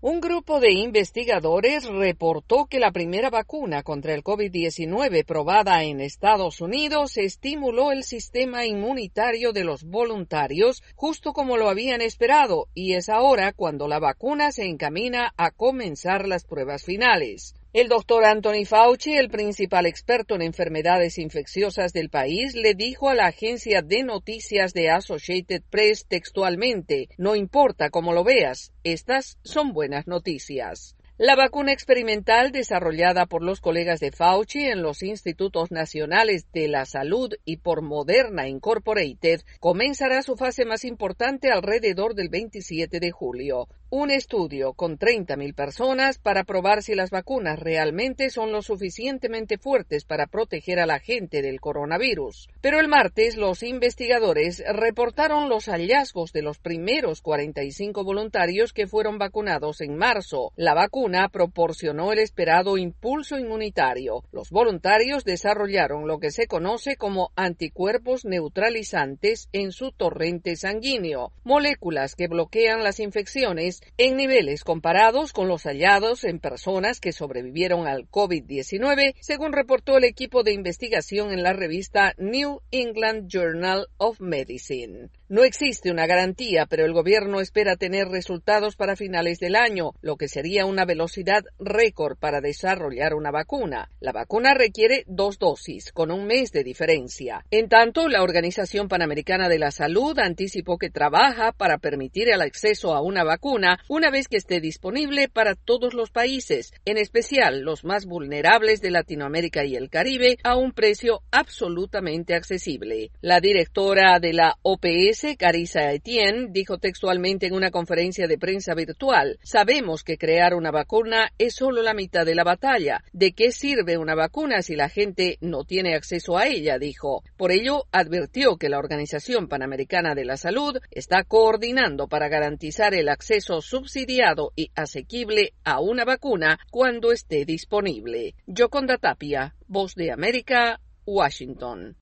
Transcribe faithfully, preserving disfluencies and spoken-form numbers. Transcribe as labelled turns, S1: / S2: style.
S1: Un grupo de investigadores reportó que la primera vacuna contra el COVID diecinueve probada en Estados Unidos estimuló el sistema inmunitario de los voluntarios, justo como lo habían esperado, y es ahora cuando la vacuna se encamina a comenzar las pruebas finales. El doctor Anthony Fauci, el principal experto en enfermedades infecciosas del país, le dijo a la agencia de noticias de Associated Press textualmente: "No importa cómo lo veas, estas son buenas noticias". La vacuna experimental desarrollada por los colegas de Fauci en los Institutos Nacionales de la Salud y por Moderna Incorporated comenzará su fase más importante alrededor del veintisiete de julio. Un estudio con treinta mil personas para probar si las vacunas realmente son lo suficientemente fuertes para proteger a la gente del coronavirus. Pero el martes los investigadores reportaron los hallazgos de los primeros cuarenta y cinco voluntarios que fueron vacunados en marzo. La vacuna proporcionó el esperado impulso inmunitario. Los voluntarios desarrollaron lo que se conoce como anticuerpos neutralizantes en su torrente sanguíneo, moléculas que bloquean las infecciones en niveles comparados con los hallados en personas que sobrevivieron al COVID diecinueve, según reportó el equipo de investigación en la revista New England Journal of Medicine. No existe una garantía, pero el gobierno espera tener resultados para finales del año, lo que sería una velocidad récord para desarrollar una vacuna. La vacuna requiere dos dosis, con un mes de diferencia. En tanto, la Organización Panamericana de la Salud anticipó que trabaja para permitir el acceso a una vacuna una vez que esté disponible para todos los países, en especial los más vulnerables de Latinoamérica y el Caribe, a un precio absolutamente accesible. La directora de la O P S, Carissa Etienne, dijo textualmente en una conferencia de prensa virtual: "Sabemos que crear una vacuna es solo la mitad de la batalla. ¿De qué sirve una vacuna si la gente no tiene acceso a ella?", dijo. Por ello, advirtió que la Organización Panamericana de la Salud está coordinando para garantizar el acceso subsidiado y asequible a una vacuna cuando esté disponible. Yoconda Tapia, Voz de América, Washington.